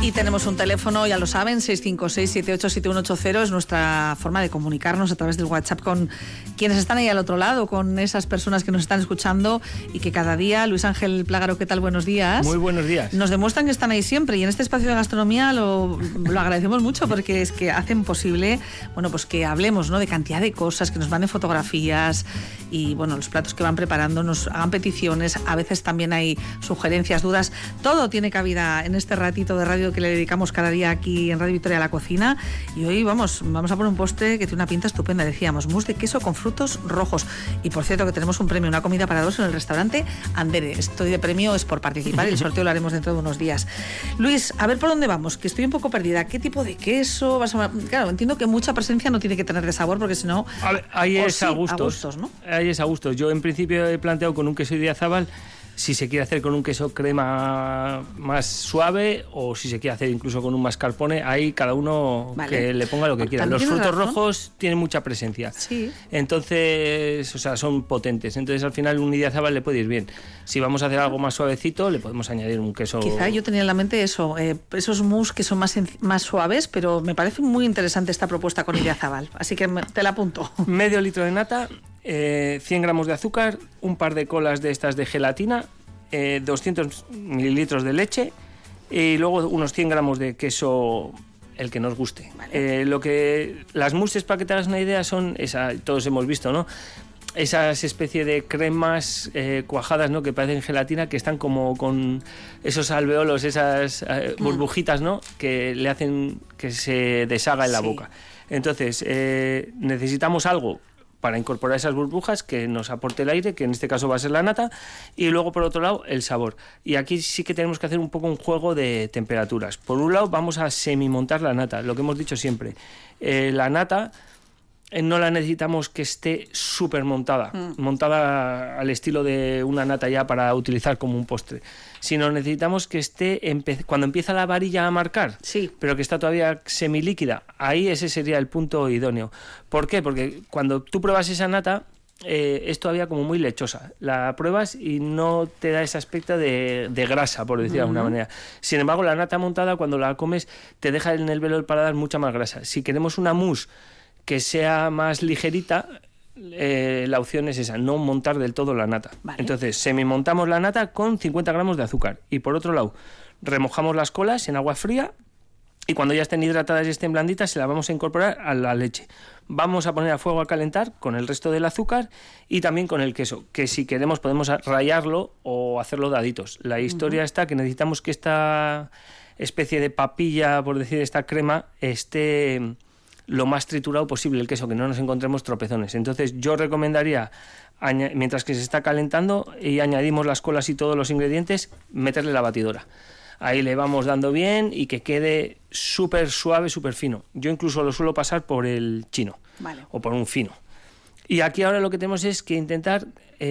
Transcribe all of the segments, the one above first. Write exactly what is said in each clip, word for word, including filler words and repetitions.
Y tenemos un teléfono, ya lo saben, seis cinco seis, siete ocho siete uno ocho cero, es nuestra forma de comunicarnos a través del WhatsApp con quienes están ahí al otro lado, con esas personas que nos están escuchando y que cada día, Luis Ángel Plágaro, ¿qué tal? Buenos días. Muy buenos días. Nos demuestran que están ahí siempre y en este espacio de gastronomía lo, lo agradecemos mucho porque es que hacen posible, bueno, pues que hablemos, ¿no?, de cantidad de cosas, que nos manden fotografías y, bueno, los platos que van preparando, nos hagan peticiones, a veces también hay sugerencias, dudas, todo tiene cabida en este ratito de radio que le dedicamos cada día aquí en Radio Victoria a la cocina. Y hoy vamos, vamos a poner un postre que tiene una pinta estupenda, decíamos, mousse de queso con frutos rojos. Y por cierto que tenemos un premio, una comida para dos en el restaurante Andere. Estoy de premio, es por participar y el sorteo lo haremos dentro de unos días. Luis, a ver por dónde vamos, que estoy un poco perdida. ¿Qué tipo de queso vas a...? Claro, entiendo que mucha presencia no tiene que tener de sabor, porque si no... A ver, ahí es sí, a gustos, a gustos, ¿no? Ahí es a gustos. Yo en principio he planteado con un queso Idiazábal, si se quiere hacer con un queso crema más suave o si se quiere hacer incluso con un mascarpone, ahí cada uno vale. que le ponga lo que quiera. Los frutos razón. rojos tienen mucha presencia, sí. Entonces, o sea, son potentes, entonces al final un Idiazábal le puede ir bien. Si vamos a hacer algo más suavecito, le podemos añadir un queso... Quizá yo tenía en la mente eso, eh, esos mousse que son más, más suaves, pero me parece muy interesante esta propuesta con Idiazábal, así que me, te la apunto. Medio litro de nata, eh, cien gramos de azúcar, un par de colas de estas de gelatina, eh, doscientos mililitros de leche y luego unos cien gramos de queso, el que nos guste. Vale. Eh, lo que las mousses, para que te hagas una idea, son esa, todos hemos visto, ¿no?, esas especie de cremas eh, cuajadas, ¿no?, que parecen gelatina, que están como con esos alveolos, esas eh, burbujitas, ¿no?, que le hacen que se deshaga en la sí. boca. Entonces, eh, necesitamos algo para incorporar esas burbujas que nos aporte el aire, que en este caso va a ser la nata, y luego por otro lado el sabor. Y aquí sí que tenemos que hacer un poco un juego de temperaturas. Por un lado vamos a semimontar la nata, lo que hemos dicho siempre. Eh, la nata eh, no la necesitamos que esté súper montada, mm. montada al estilo de una nata ya para utilizar como un postre, sino necesitamos que esté, empe- cuando empieza la varilla a marcar, sí. pero que está todavía semilíquida, ahí ese sería el punto idóneo. ¿Por qué? Porque cuando tú pruebas esa nata, eh, es todavía como muy lechosa. La pruebas y no te da ese aspecto de, de grasa, por decir uh-huh. de alguna manera. Sin embargo, la nata montada, cuando la comes, te deja en el velo del paladar mucha más grasa. Si queremos una mousse que sea más ligerita, Eh, la opción es esa, no montar del todo la nata. Vale. Entonces, semimontamos la nata con cincuenta gramos de azúcar. Y por otro lado, remojamos las colas en agua fría y cuando ya estén hidratadas y estén blanditas, se las vamos a incorporar a la leche. Vamos a poner a fuego a calentar con el resto del azúcar y también con el queso, que si queremos podemos rallarlo o hacerlo daditos. La historia uh-huh. está que necesitamos que esta especie de papilla, por decir, esta crema, esté lo más triturado posible el queso, que no nos encontremos tropezones. Entonces yo recomendaría, añ- mientras que se está calentando y añadimos las colas y todos los ingredientes, meterle la batidora. Ahí le vamos dando bien y que quede súper suave, súper fino. Yo incluso lo suelo pasar por el chino, vale. o por un fino. Y aquí ahora lo que tenemos es que intentar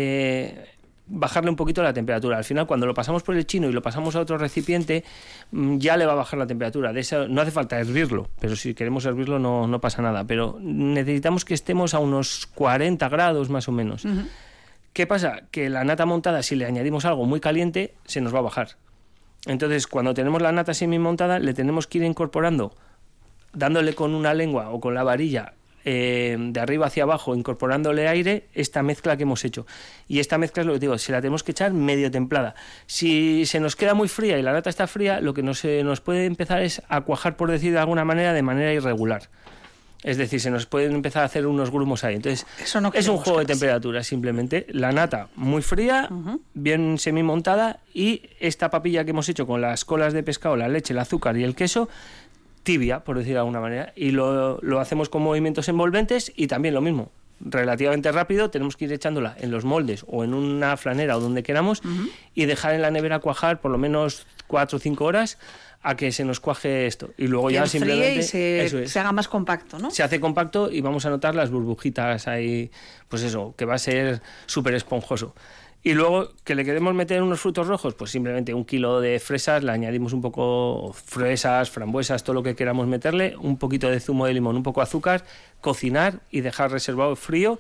eh, bajarle un poquito la temperatura. Al final, cuando lo pasamos por el chino y lo pasamos a otro recipiente, ya le va a bajar la temperatura. De eso no hace falta hervirlo, pero si queremos hervirlo no, no pasa nada. Pero necesitamos que estemos a unos cuarenta grados más o menos. Uh-huh. ¿Qué pasa? Que la nata montada, si le añadimos algo muy caliente, se nos va a bajar. Entonces, cuando tenemos la nata semi-montada, le tenemos que ir incorporando, dándole con una lengua o con la varilla, Eh, de arriba hacia abajo, incorporándole aire, esta mezcla que hemos hecho. Y esta mezcla es lo que digo, se la tenemos que echar medio templada. Si se nos queda muy fría y la nata está fría, lo que nos, eh, nos puede empezar es a cuajar, por decir de alguna manera, de manera irregular. Es decir, se nos pueden empezar a hacer unos grumos ahí. Entonces, Eso no es un juego de temperaturas, simplemente. La nata muy fría, uh-huh. bien semimontada, y esta papilla que hemos hecho con las colas de pescado, la leche, el azúcar y el queso, tibia, por decir de alguna manera, y lo, lo hacemos con movimientos envolventes y también lo mismo, relativamente rápido, tenemos que ir echándola en los moldes o en una flanera o donde queramos uh-huh. y dejar en la nevera cuajar por lo menos cuatro o cinco horas a que se nos cuaje esto. Y luego que ya simplemente y se, eso es. se haga más compacto, ¿no? Se hace compacto y vamos a notar las burbujitas ahí, pues eso, que va a ser súper esponjoso. Y luego, que le queremos meter unos frutos rojos, pues simplemente un kilo de fresas, le añadimos un poco fresas, frambuesas, todo lo que queramos meterle, un poquito de zumo de limón, un poco de azúcar, cocinar y dejar reservado frío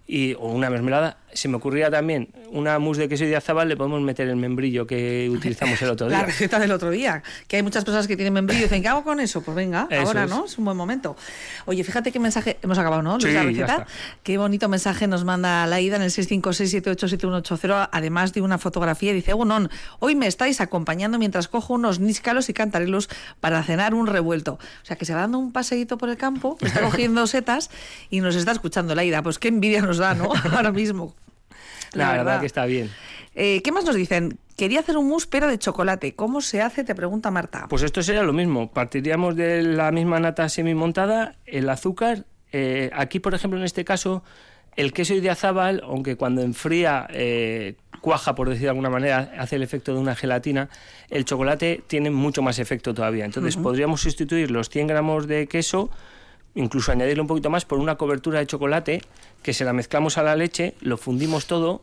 y, o una mermelada. Se me ocurría también una mousse de queso idiazabal, le podemos meter el membrillo que utilizamos el otro día. La receta del otro día, que hay muchas personas que tienen membrillo y dicen, ¿qué hago con eso? Pues venga, Eso ahora, es. ¿no? Es un buen momento. Oye, fíjate qué mensaje, hemos acabado, ¿no? Luis, Sí, la ya receta. está. Qué bonito mensaje nos manda Laida en el seis cinco seis, siete ocho siete uno ocho cero, además de una fotografía. Dice, Egunon, hoy me estáis acompañando mientras cojo unos níscalos y cantarelos para cenar un revuelto. O sea, que se va dando un paseíto por el campo, está cogiendo setas y nos está escuchando Laida. Pues qué envidia nos da, ¿no? Ahora mismo. La, la verdad. verdad que está bien. Eh, ¿Qué más nos dicen? Quería hacer un mousse pero de chocolate. ¿Cómo se hace? Te pregunta Marta. Pues esto sería lo mismo. Partiríamos de la misma nata semi-montada, el azúcar. Eh, aquí, por ejemplo, en este caso, el queso idiazabal, aunque cuando enfría eh, cuaja, por decir de alguna manera, hace el efecto de una gelatina, el chocolate tiene mucho más efecto todavía. Entonces, uh-huh. podríamos sustituir los cien gramos de queso, incluso añadirle un poquito más, por una cobertura de chocolate que se la mezclamos a la leche, lo fundimos todo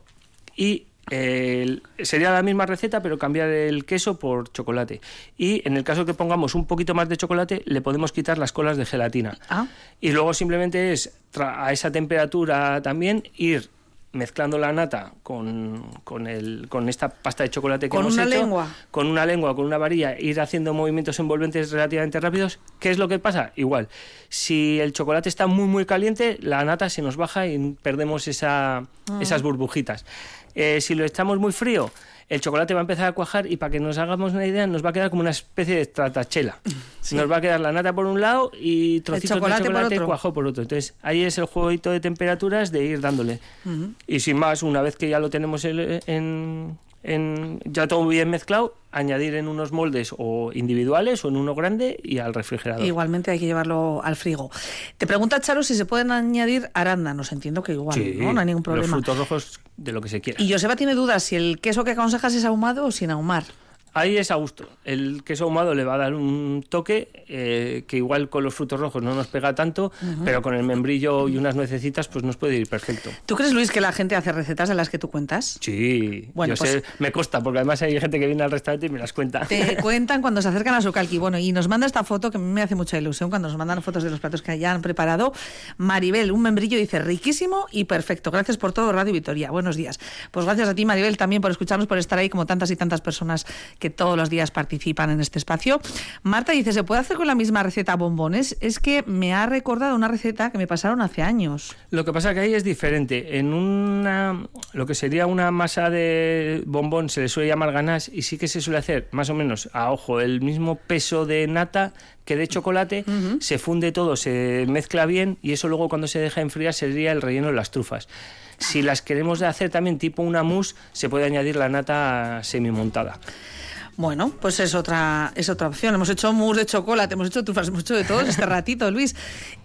y eh, sería la misma receta pero cambiar el queso por chocolate. Y en el caso que pongamos un poquito más de chocolate le podemos quitar las colas de gelatina. Ah. Y luego simplemente es a esa temperatura también ir mezclando la nata con, con, el, con esta pasta de chocolate que con hemos una hecho, lengua. con una lengua, con una varilla, ir haciendo movimientos envolventes relativamente rápidos. ¿Qué es lo que pasa? Igual, si el chocolate está muy muy caliente, la nata se nos baja y perdemos esa, ah. esas burbujitas. Eh, si lo echamos muy frío, el chocolate va a empezar a cuajar y para que nos hagamos una idea nos va a quedar como una especie de tratachela. Sí. Nos va a quedar la nata por un lado y trocitos de chocolate, chocolate por cuajado por otro. Entonces ahí es el jueguito de temperaturas de ir dándole. Uh-huh. Y sin más, una vez que ya lo tenemos en, en, en ya todo bien mezclado, añadir en unos moldes o individuales o en uno grande y al refrigerador. Igualmente hay que llevarlo al frigo. Te pregunta Charo si se pueden añadir arándanos. Entiendo que igual, sí, ¿no? No hay ningún problema. Los frutos rojos de lo que se quiera. Y Joseba tiene dudas si el queso que aconsejas es ahumado o sin ahumar. Ahí es a gusto. El queso ahumado le va a dar un toque eh, que igual con los frutos rojos no nos pega tanto, uh-huh. pero con el membrillo y unas nuececitas pues nos puede ir perfecto. ¿Tú crees, Luis, que la gente hace recetas de las que tú cuentas? Sí, bueno, yo pues, sé, me consta, porque además hay gente que viene al restaurante y me las cuenta. Te cuentan cuando se acercan a su calqui. Bueno, y nos manda esta foto que a mí me hace mucha ilusión cuando nos mandan fotos de los platos que ya han preparado. Maribel, un membrillo, dice riquísimo y perfecto. Gracias por todo, Radio Vitoria. Buenos días. Pues gracias a ti, Maribel, también por escucharnos, por estar ahí como tantas y tantas personas que todos los días participan en este espacio. Marta dice, ¿se puede hacer con la misma receta bombones? Es que me ha recordado una receta que me pasaron hace años. Lo que pasa es que ahí es diferente. En una, lo que sería una masa de bombón se le suele llamar ganache y sí que se suele hacer más o menos a ojo el mismo peso de nata que de chocolate, uh-huh. se funde todo, se mezcla bien y eso luego cuando se deja enfriar sería el relleno de las trufas. Si las queremos hacer también tipo una mousse, se puede añadir la nata semimontada. Bueno, pues es otra es otra opción. Hemos hecho mousse de chocolate, hemos hecho trufas, hemos hecho de todo este ratito, Luis.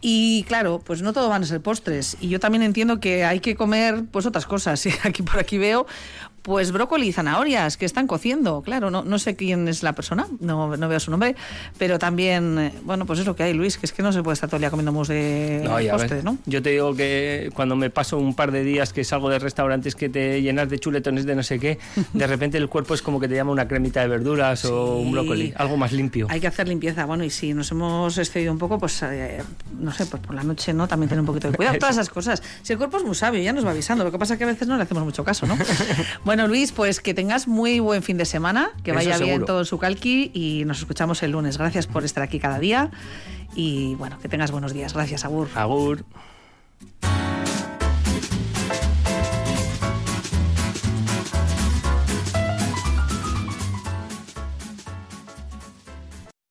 Y claro, pues no todo van a ser postres. Y yo también entiendo que hay que comer pues otras cosas. Y aquí por aquí veo pues brócoli y zanahorias que están cociendo. Claro, no, no sé quién es la persona, no, no veo su nombre, pero también, bueno, pues es lo que hay, Luis, que es que no se puede estar todo el día comiendo mousse de no, postre, ¿no? Yo te digo que cuando me paso un par de días que salgo de restaurantes que te llenas de chuletones de no sé qué, de repente el cuerpo es como que te llama una cremita de verduras sí. o un brócoli, algo más limpio. Hay que hacer limpieza, bueno, y si nos hemos excedido un poco, pues eh, no sé, pues por la noche, ¿no? También tener un poquito de cuidado, todas esas cosas. Si el cuerpo es muy sabio, ya nos va avisando, lo que pasa es que a veces no le hacemos mucho caso, ¿no? Bueno, Luis, pues que tengas muy buen fin de semana, que vaya Eso bien seguro. todo su calqui y nos escuchamos el lunes. Gracias por estar aquí cada día y bueno, que tengas buenos días. Gracias, agur. Agur.